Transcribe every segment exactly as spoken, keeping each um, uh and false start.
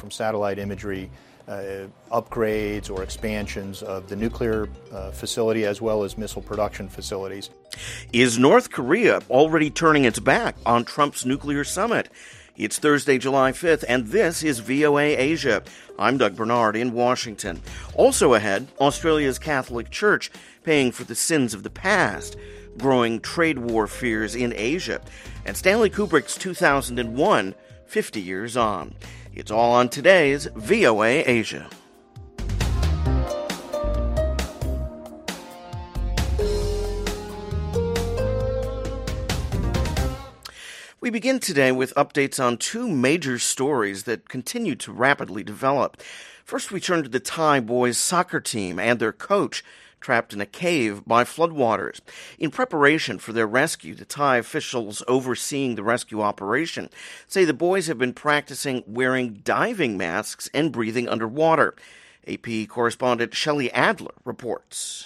from satellite imagery uh, upgrades or expansions of the nuclear uh, facility as well as missile production facilities. Is North Korea already turning its back on Trump's nuclear summit? It's Thursday, July fifth, and this is V O A Asia. I'm Doug Bernard in Washington. Also ahead, Australia's Catholic Church paying for the sins of the past, growing trade war fears in Asia, and Stanley Kubrick's two thousand one, fifty years on. It's all on today's V O A Asia. We begin today with updates on two major stories that continue to rapidly develop. First, we turn to the Thai boys soccer team and their coach, trapped in a cave by floodwaters. In preparation for their rescue, the Thai officials overseeing the rescue operation say the boys have been practicing wearing diving masks and breathing underwater. A P correspondent Shelley Adler reports.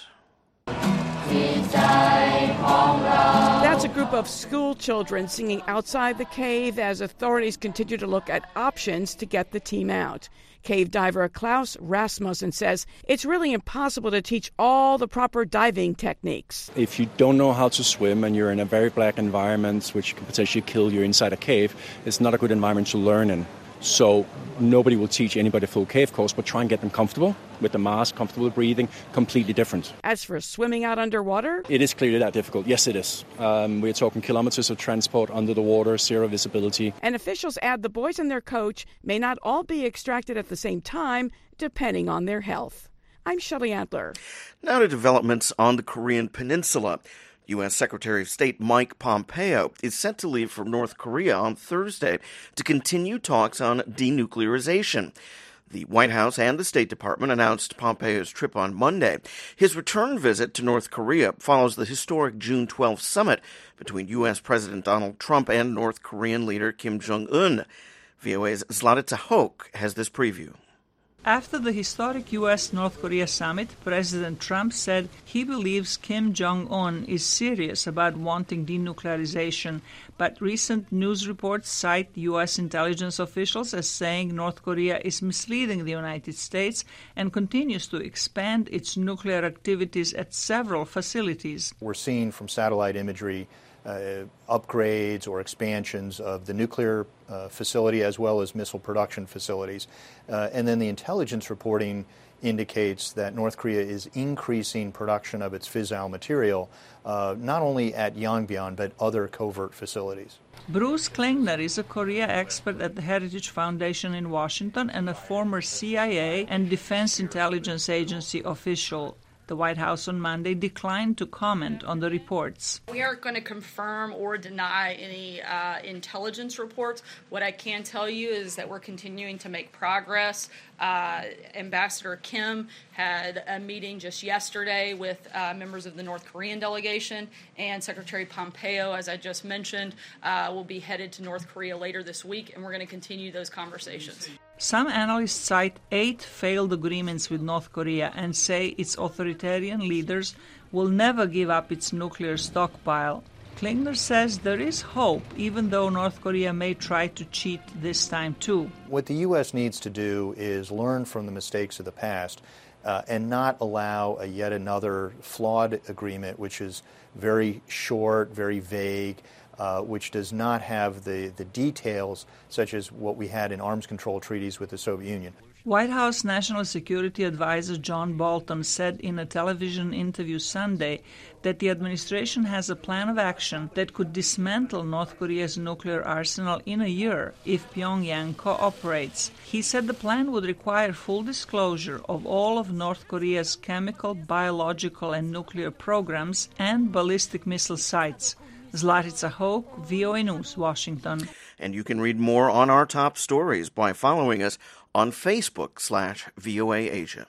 That's a group of school children singing outside the cave as authorities continue to look at options to get the team out. Cave diver Klaus Rasmussen says it's really impossible to teach all the proper diving techniques. If you don't know how to swim and you're in a very black environment, which can potentially kill you inside a cave, it's not a good environment to learn in. So nobody will teach anybody a full cave course, but try and get them comfortable with the mask, comfortable breathing, completely different. As for swimming out underwater? It is clearly that difficult. Yes, it is. Um, we're talking kilometers of transport under the water, zero visibility. And officials add the boys and their coach may not all be extracted at the same time, depending on their health. I'm Shelley Adler. Now to developments on the Korean Peninsula. U S. Secretary of State Mike Pompeo is set to leave for North Korea on Thursday to continue talks on denuclearization. The White House and the State Department announced Pompeo's trip on Monday. His return visit to North Korea follows the historic June twelfth summit between U S. President Donald Trump and North Korean leader Kim Jong-un. V O A's Zlatica Hoke has this preview. After the historic U S-North Korea summit, President Trump said he believes Kim Jong-un is serious about wanting denuclearization, but recent news reports cite U S intelligence officials as saying North Korea is misleading the United States and continues to expand its nuclear activities at several facilities. We're seeing from satellite imagery Uh, upgrades or expansions of the nuclear uh, facility as well as missile production facilities. Uh, and then the intelligence reporting indicates that North Korea is increasing production of its fissile material, uh, not only at Yongbyon, but other covert facilities. Bruce Klingner is a Korea expert at the Heritage Foundation in Washington and a former C I A and Defense Intelligence Agency official. The White House on Monday declined to comment on the reports. We aren't going to confirm or deny any uh, intelligence reports. What I can tell you is that we're continuing to make progress. Uh, Ambassador Kim had a meeting just yesterday with uh, members of the North Korean delegation, and Secretary Pompeo, as I just mentioned, uh, will be headed to North Korea later this week, and we're going to continue those conversations. Some analysts cite eight failed agreements with North Korea and say its authoritarian leaders will never give up its nuclear stockpile. Klingner says there is hope, even though North Korea may try to cheat this time too. What the U S needs to do is learn from the mistakes of the past uh, and not allow a yet another flawed agreement, which is very short, very vague, Uh, which does not have the, the details such as what we had in arms control treaties with the Soviet Union. White House National Security Advisor John Bolton said in a television interview Sunday that the administration has a plan of action that could dismantle North Korea's nuclear arsenal in a year if Pyongyang cooperates. He said the plan would require full disclosure of all of North Korea's chemical, biological, and nuclear programs and ballistic missile sites. Zlatica Hoke, V O A News, Washington. And you can read more on our top stories by following us on Facebook slash V O A Asia.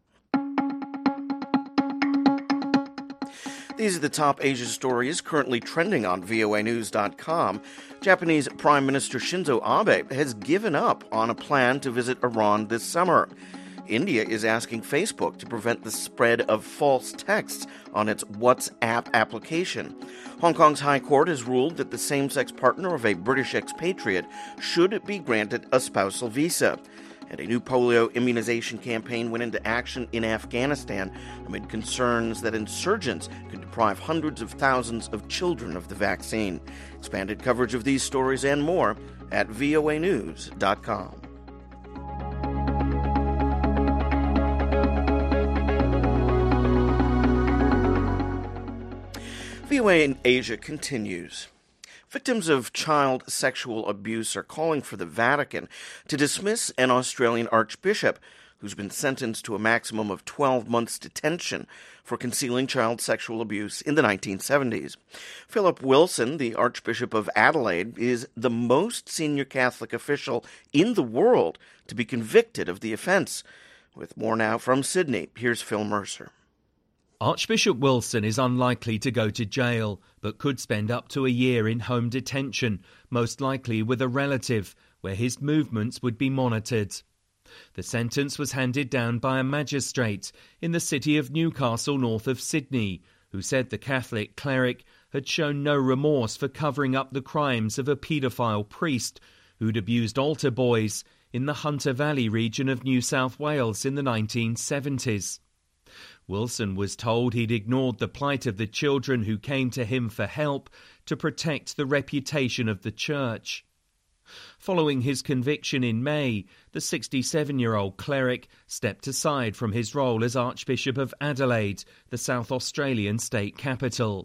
These are the top Asia stories currently trending on V O A news dot com. Japanese Prime Minister Shinzo Abe has given up on a plan to visit Iran this summer. India is asking Facebook to prevent the spread of false texts on its WhatsApp application. Hong Kong's High Court has ruled that the same-sex partner of a British expatriate should be granted a spousal visa. And a new polio immunization campaign went into action in Afghanistan amid concerns that insurgents could deprive hundreds of thousands of children of the vaccine. Expanded coverage of these stories and more at V O A news dot com. V O A in Asia continues. Victims of child sexual abuse are calling for the Vatican to dismiss an Australian archbishop who's been sentenced to a maximum of twelve months detention for concealing child sexual abuse in the nineteen seventies. Philip Wilson, the Archbishop of Adelaide, is the most senior Catholic official in the world to be convicted of the offence. With more now from Sydney, here's Phil Mercer. Archbishop Wilson is unlikely to go to jail, but could spend up to a year in home detention, most likely with a relative, where his movements would be monitored. The sentence was handed down by a magistrate in the city of Newcastle, north of Sydney, who said the Catholic cleric had shown no remorse for covering up the crimes of a paedophile priest who'd abused altar boys in the Hunter Valley region of New South Wales in the nineteen seventies. Wilson was told he'd ignored the plight of the children who came to him for help to protect the reputation of the church. Following his conviction in May, the sixty-seven-year-old cleric stepped aside from his role as Archbishop of Adelaide, the South Australian state capital.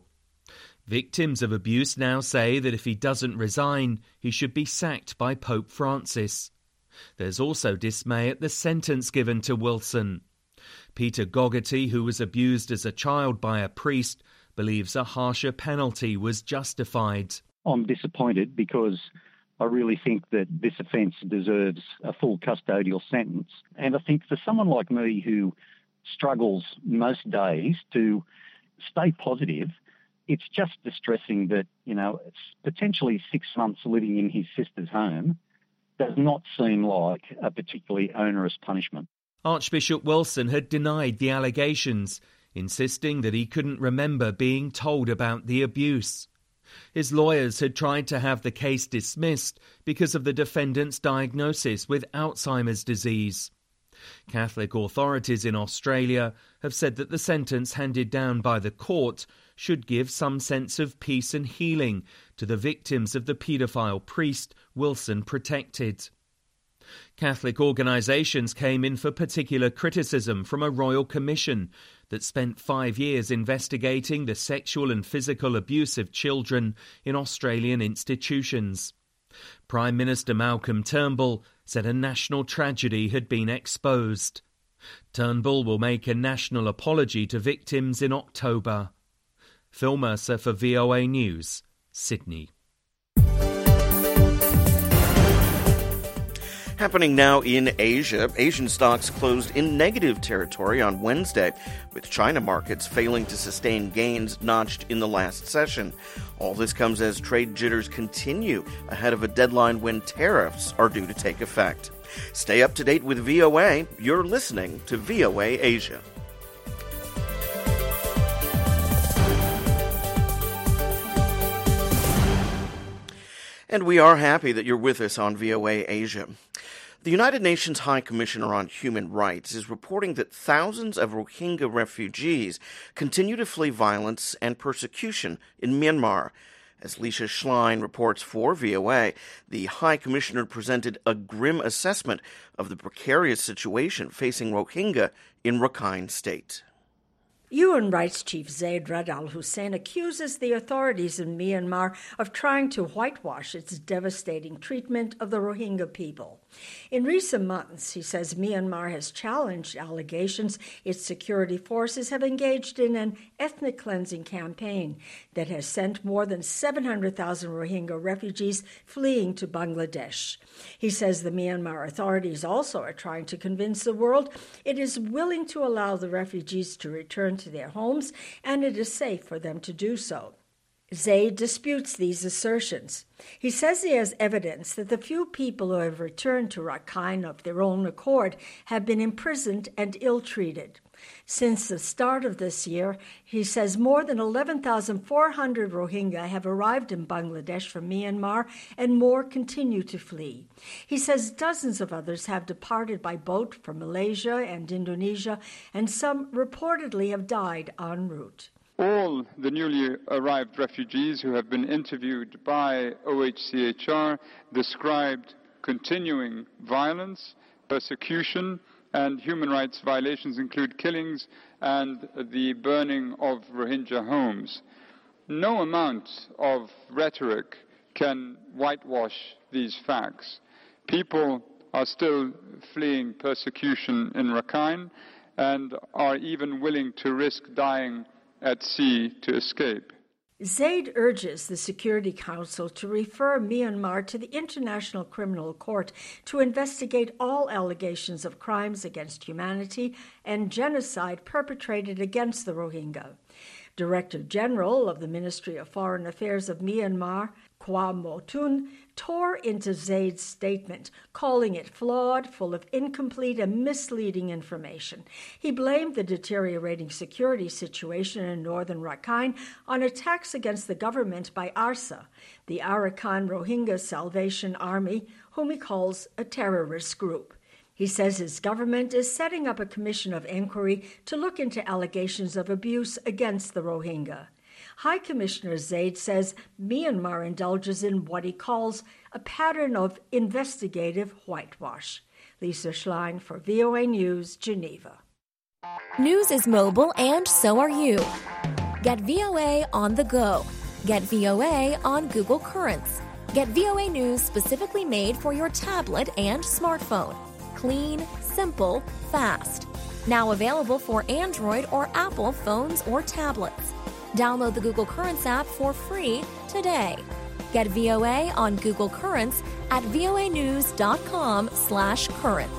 Victims of abuse now say that if he doesn't resign, he should be sacked by Pope Francis. There's also dismay at the sentence given to Wilson. Peter Gogarty, who was abused as a child by a priest, believes a harsher penalty was justified. I'm disappointed because I really think that this offence deserves a full custodial sentence. And I think for someone like me who struggles most days to stay positive, it's just distressing that, you know, it's potentially six months living in his sister's home does not seem like a particularly onerous punishment. Archbishop Wilson had denied the allegations, insisting that he couldn't remember being told about the abuse. His lawyers had tried to have the case dismissed because of the defendant's diagnosis with Alzheimer's disease. Catholic authorities in Australia have said that the sentence handed down by the court should give some sense of peace and healing to the victims of the paedophile priest Wilson protected. Catholic organisations came in for particular criticism from a royal commission that spent five years investigating the sexual and physical abuse of children in Australian institutions. Prime Minister Malcolm Turnbull said a national tragedy had been exposed. Turnbull will make a national apology to victims in October. Phil Mercer for V O A News, Sydney. Happening now in Asia, Asian stocks closed in negative territory on Wednesday, with China markets failing to sustain gains notched in the last session. All this comes as trade jitters continue ahead of a deadline when tariffs are due to take effect. Stay up to date with V O A. You're listening to V O A Asia. And we are happy that you're with us on V O A Asia. The United Nations High Commissioner on Human Rights is reporting that thousands of Rohingya refugees continue to flee violence and persecution in Myanmar. As Lisa Schlein reports for V O A, the High Commissioner presented a grim assessment of the precarious situation facing Rohingya in Rakhine State. U N Rights Chief Zeid Ra'ad Al Hussein accuses the authorities in Myanmar of trying to whitewash its devastating treatment of the Rohingya people. In recent months, he says Myanmar has challenged allegations its security forces have engaged in an ethnic cleansing campaign that has sent more than seven hundred thousand Rohingya refugees fleeing to Bangladesh. He says the Myanmar authorities also are trying to convince the world it is willing to allow the refugees to return to their homes, and it is safe for them to do so. Zaid disputes these assertions. He says he has evidence that the few people who have returned to Rakhine of their own accord have been imprisoned and ill-treated. Since the start of this year, he says more than eleven thousand four hundred Rohingya have arrived in Bangladesh from Myanmar, and more continue to flee. He says dozens of others have departed by boat from Malaysia and Indonesia, and some reportedly have died en route. All the newly arrived refugees who have been interviewed by O H C H R described continuing violence, persecution, and human rights violations include killings and the burning of Rohingya homes. No amount of rhetoric can whitewash these facts. People are still fleeing persecution in Rakhine and are even willing to risk dying at sea to escape. Zaid urges the Security Council to refer Myanmar to the International Criminal Court to investigate all allegations of crimes against humanity and genocide perpetrated against the Rohingya. Director General of the Ministry of Foreign Affairs of Myanmar, Kwa Motun, tore into Zaid's statement, calling it flawed, full of incomplete and misleading information. He blamed the deteriorating security situation in northern Rakhine on attacks against the government by ARSA, the Arakan Rohingya Salvation Army, whom he calls a terrorist group. He says his government is setting up a commission of inquiry to look into allegations of abuse against the Rohingya. High Commissioner Zaid says Myanmar indulges in what he calls a pattern of investigative whitewash. Lisa Schlein for V O A News, Geneva. News is mobile and so are you. Get V O A on the go. Get V O A on Google Currents. Get V O A News specifically made for your tablet and smartphone. Clean, simple, fast. Now available for Android or Apple phones or tablets. Download the Google Currents app for free today. Get V O A on Google Currents at voanews.com slash currents.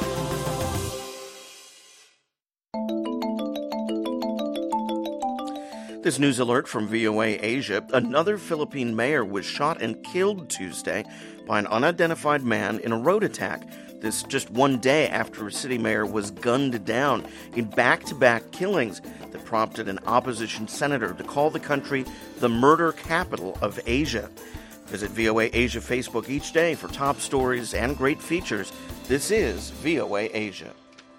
This news alert from V O A Asia. Another Philippine mayor was shot and killed Tuesday by an unidentified man in a road attack. This just one day after a city mayor was gunned down in back-to-back killings that prompted an opposition senator to call the country the murder capital of Asia. Visit V O A Asia Facebook each day for top stories and great features. This is V O A Asia.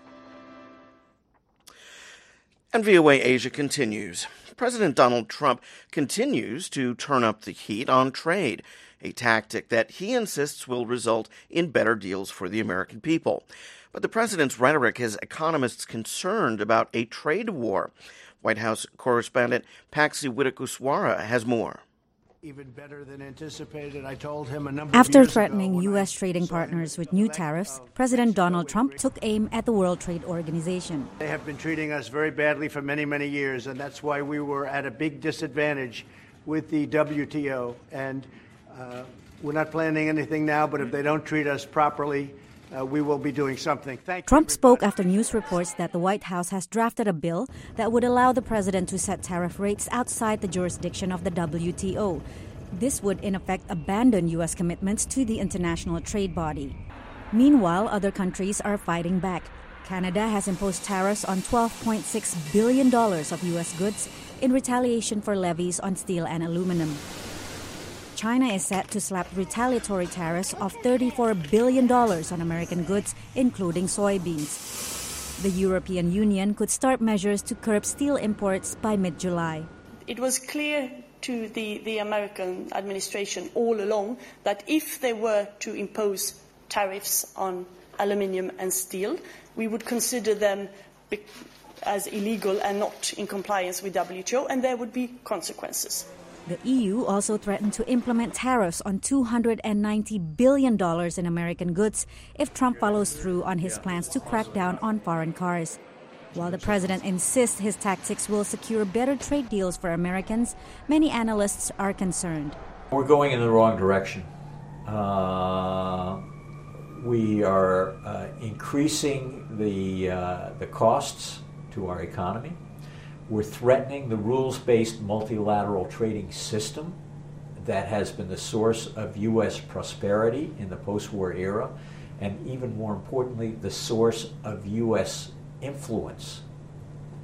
And V O A Asia continues. President Donald Trump continues to turn up the heat on trade, a tactic that he insists will result in better deals for the American people. But the president's rhetoric has economists concerned about a trade war. White House correspondent Patsy Widakuswara has more. Even better than anticipated. I told him a number After of years threatening ago U S trading partners with new tariffs, President Donald Trump took aim at the World Trade Organization. They have been treating us very badly for many, many years, and that's why we were at a big disadvantage with the W T O. And uh, we're not planning anything now, but if they don't treat us properly, Uh, we will be doing something. Thank Trump you, spoke after news reports that the White House has drafted a bill that would allow the president to set tariff rates outside the jurisdiction of the W T O. This would, in effect, abandon U S commitments to the international trade body. Meanwhile, other countries are fighting back. Canada has imposed tariffs on twelve point six billion dollars of U S goods in retaliation for levies on steel and aluminum. China is set to slap retaliatory tariffs of thirty-four billion dollars on American goods, including soybeans. The European Union could start measures to curb steel imports by mid-July. It was clear to the, the American administration all along that if they were to impose tariffs on aluminium and steel, we would consider them as illegal and not in compliance with W T O, and there would be consequences. The E U also threatened to implement tariffs on two hundred ninety billion dollars in American goods if Trump follows through on his plans to crack down on foreign cars. While the president insists his tactics will secure better trade deals for Americans, many analysts are concerned. We're going in the wrong direction. Uh, we are uh, increasing the, uh, the costs to our economy. We're threatening the rules-based multilateral trading system that has been the source of U S prosperity in the post-war era, and even more importantly, the source of U S influence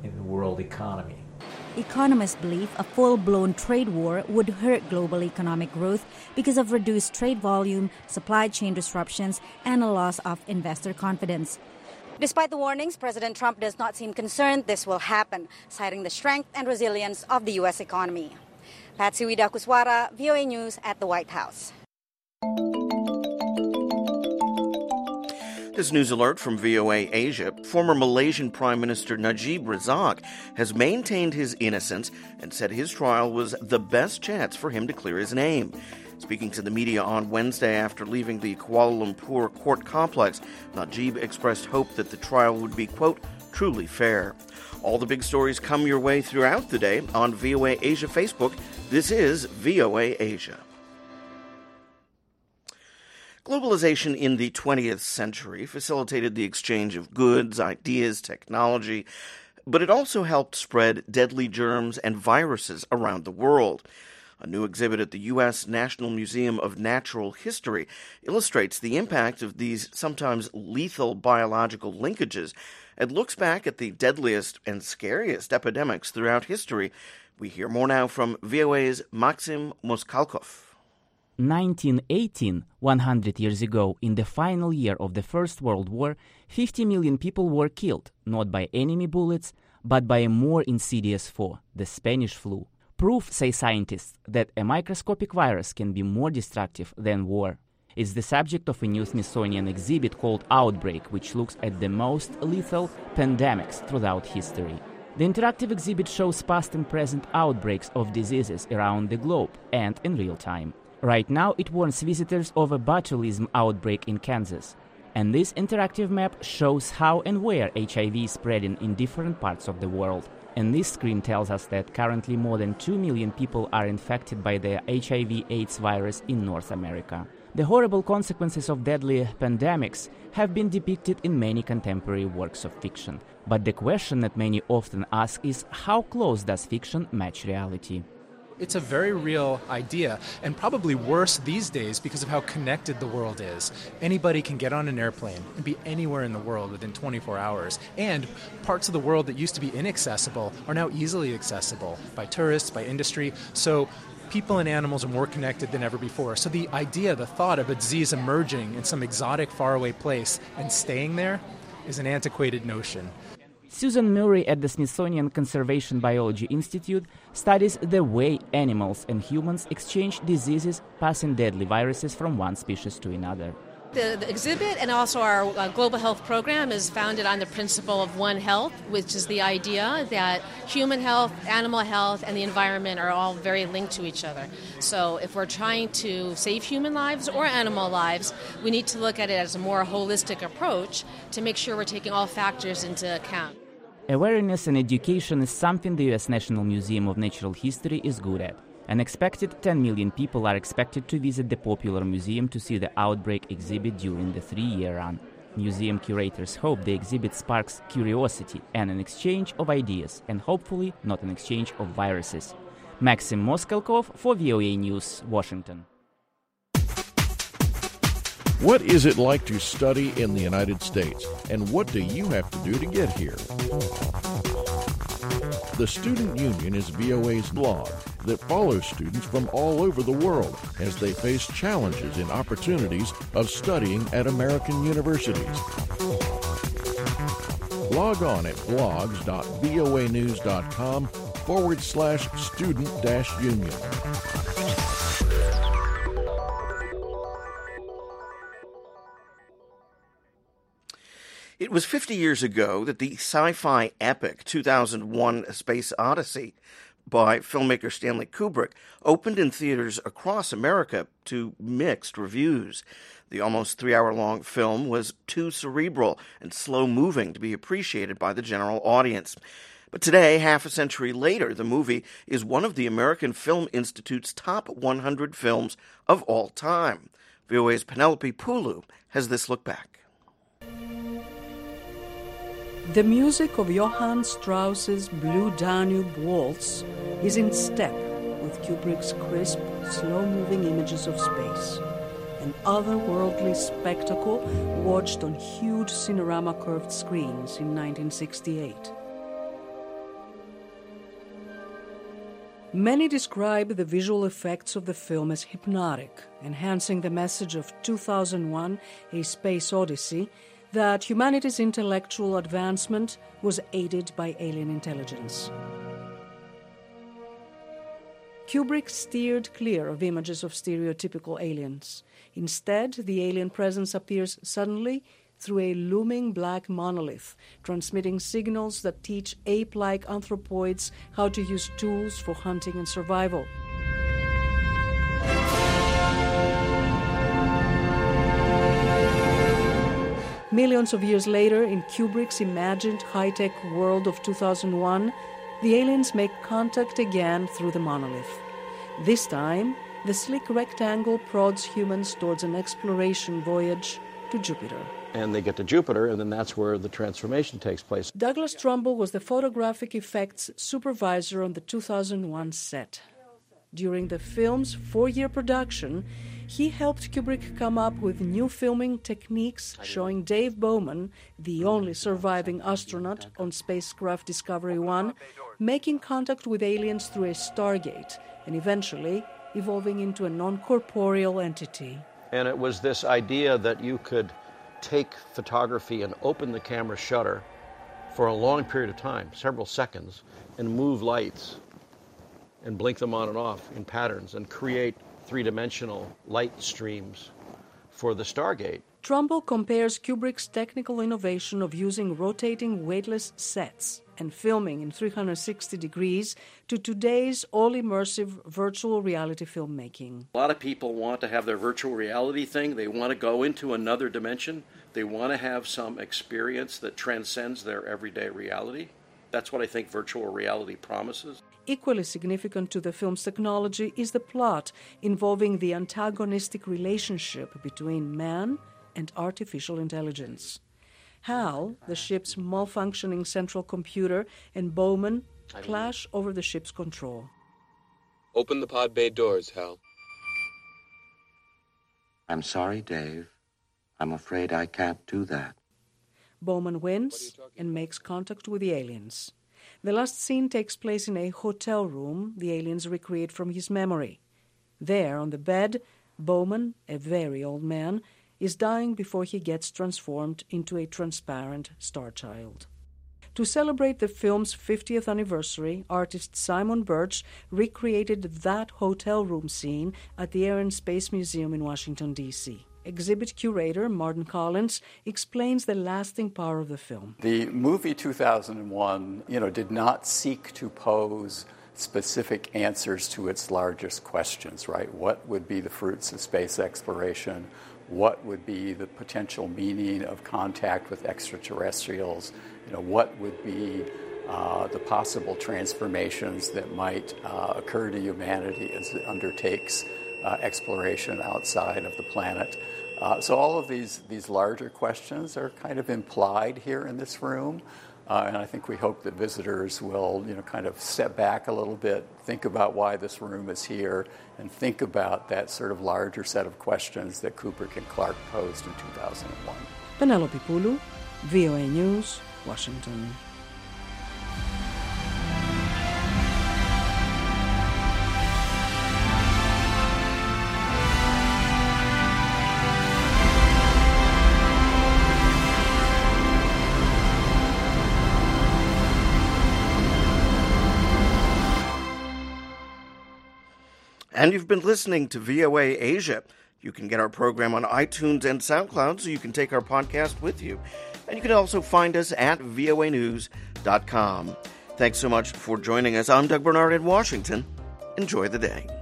in the world economy. Economists believe a full-blown trade war would hurt global economic growth because of reduced trade volume, supply chain disruptions, and a loss of investor confidence. Despite the warnings, President Trump does not seem concerned this will happen, citing the strength and resilience of the U S economy. Patsy Widakuswara, V O A News at the White House. This news alert from V O A Asia. Former Malaysian Prime Minister Najib Razak has maintained his innocence and said his trial was the best chance for him to clear his name. Speaking to the media on Wednesday after leaving the Kuala Lumpur court complex, Najib expressed hope that the trial would be, quote, truly fair. All the big stories come your way throughout the day on V O A Asia Facebook. This is V O A Asia. Globalization in the twentieth century facilitated the exchange of goods, ideas, technology, but it also helped spread deadly germs and viruses around the world. A new exhibit at the U S National Museum of Natural History illustrates the impact of these sometimes lethal biological linkages and looks back at the deadliest and scariest epidemics throughout history. We hear more now from V O A's Maxim Moskalkov. nineteen eighteen, one hundred years ago, in the final year of the First World War, fifty million people were killed, not by enemy bullets, but by a more insidious foe, the Spanish flu. Proof, say scientists, that a microscopic virus can be more destructive than war. It's the subject of a new Smithsonian exhibit called Outbreak, which looks at the most lethal pandemics throughout history. The interactive exhibit shows past and present outbreaks of diseases around the globe and in real time. Right now, it warns visitors of a botulism outbreak in Kansas. And this interactive map shows how and where H I V is spreading in different parts of the world. And this screen tells us that currently more than two million people are infected by the H I V AIDS virus in North America. The horrible consequences of deadly pandemics have been depicted in many contemporary works of fiction. But the question that many often ask is, how close does fiction match reality? It's a very real idea, and probably worse these days because of how connected the world is. Anybody can get on an airplane and be anywhere in the world within twenty-four hours, and parts of the world that used to be inaccessible are now easily accessible by tourists, by industry, so people and animals are more connected than ever before. So the idea, the thought of a disease emerging in some exotic, faraway place and staying there is an antiquated notion. Susan Murray at the Smithsonian Conservation Biology Institute studies the way animals and humans exchange diseases, passing deadly viruses from one species to another. The, the exhibit and also our uh, global health program is founded on the principle of One Health, which is the idea that human health, animal health, and the environment are all very linked to each other. So if we're trying to save human lives or animal lives, we need to look at it as a more holistic approach to make sure we're taking all factors into account. Awareness and education is something the U S National Museum of Natural History is good at. An expected ten million people are expected to visit the popular museum to see the Outbreak exhibit during the three-year run. Museum curators hope the exhibit sparks curiosity and an exchange of ideas, and hopefully not an exchange of viruses. Maxim Moskalkov for V O A News, Washington. What is it like to study in the United States, and what do you have to do to get here? The Student Union is V O A's blog that follows students from all over the world as they face challenges and opportunities of studying at American universities. Log on at blogs.voanews.com forward slash student dash union. It was fifty years ago that the sci-fi epic two thousand one A Space Odyssey by filmmaker Stanley Kubrick opened in theaters across America to mixed reviews. The almost three-hour-long film was too cerebral and slow-moving to be appreciated by the general audience. But today, half a century later, the movie is one of the American Film Institute's top one hundred films of all time. V O A's Penelope Pulu has this look back. The music of Johann Strauss's Blue Danube Waltz is in step with Kubrick's crisp, slow-moving images of space, an otherworldly spectacle watched on huge Cinerama curved screens in nineteen sixty-eight. Many describe the visual effects of the film as hypnotic, enhancing the message of two thousand one, A Space Odyssey, that humanity's intellectual advancement was aided by alien intelligence. Kubrick steered clear of images of stereotypical aliens. Instead, the alien presence appears suddenly through a looming black monolith, transmitting signals that teach ape-like anthropoids how to use tools for hunting and survival. Millions of years later, in Kubrick's imagined high-tech world of two thousand one, the aliens make contact again through the monolith. This time, the sleek rectangle prods humans towards an exploration voyage to Jupiter. And they get to Jupiter, and then that's where the transformation takes place. Douglas Trumbull was the photographic effects supervisor on the two thousand one set. During the film's four-year production, he helped Kubrick come up with new filming techniques showing Dave Bowman, the only surviving astronaut on spacecraft Discovery one, making contact with aliens through a stargate and eventually evolving into a non-corporeal entity. And it was this idea that you could take photography and open the camera shutter for a long period of time, several seconds, and move lights and blink them on and off in patterns and create three-dimensional light streams for the Stargate. Trumbull compares Kubrick's technical innovation of using rotating weightless sets and filming in three hundred sixty degrees to today's all-immersive virtual reality filmmaking. A lot of people want to have their virtual reality thing. They want to go into another dimension. They want to have some experience that transcends their everyday reality. That's what I think virtual reality promises. Equally significant to the film's technology is the plot involving the antagonistic relationship between man and artificial intelligence. Hal, the ship's malfunctioning central computer, and Bowman clash over the ship's control. Open the pod bay doors, Hal. I'm sorry, Dave. I'm afraid I can't do that. Bowman wins and makes contact with the aliens. The last scene takes place in a hotel room the aliens recreate from his memory. There, on the bed, Bowman, a very old man, is dying before he gets transformed into a transparent star child. To celebrate the film's fiftieth anniversary, artist Simon Birch recreated that hotel room scene at the Air and Space Museum in Washington, D C Exhibit curator Martin Collins explains the lasting power of the film. The movie two thousand one, you know, did not seek to pose specific answers to its largest questions, right? What would be the fruits of space exploration? What would be the potential meaning of contact with extraterrestrials? You know, what would be uh, the possible transformations that might uh, occur to humanity as it undertakes uh, exploration outside of the planet? Uh, so all of these these larger questions are kind of implied here in this room. Uh, and I think we hope that visitors will, you know, kind of step back a little bit, think about why this room is here, and think about that sort of larger set of questions that Kubrick and Clarke posed in two thousand one. Penelope Poulou, V O A News, Washington. And you've been listening to V O A Asia. You can get our program on iTunes and SoundCloud, so you can take our podcast with you. And you can also find us at V O A news dot com. Thanks so much for joining us. I'm Doug Bernard in Washington. Enjoy the day.